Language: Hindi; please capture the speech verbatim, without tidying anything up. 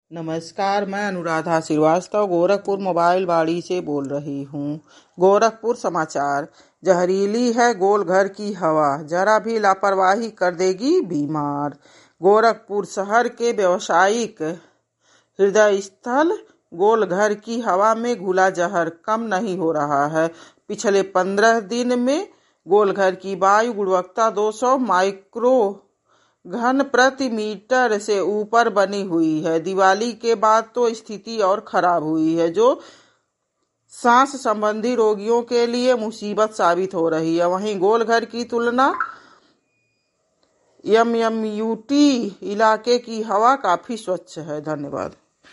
नमस्कार, मैं अनुराधा श्रीवास्तव गोरखपुर मोबाइल बाड़ी से बोल रही हूँ। गोरखपुर समाचार। जहरीली है गोलघर की हवा, जरा भी लापरवाही कर देगी बीमार। गोरखपुर शहर के व्यावसायिक हृदय स्थल गोलघर की हवा में घुला जहर कम नहीं हो रहा है। पिछले पंद्रह दिन में गोलघर की वायु गुणवत्ता दो सौ माइक्रो घन प्रति मीटर से ऊपर बनी हुई है। दिवाली के बाद तो स्थिति और खराब हुई है, जो सांस संबंधी रोगियों के लिए मुसीबत साबित हो रही है। वहीं गोलघर की तुलना एम एम यू टी इलाके की हवा काफी स्वच्छ है। धन्यवाद।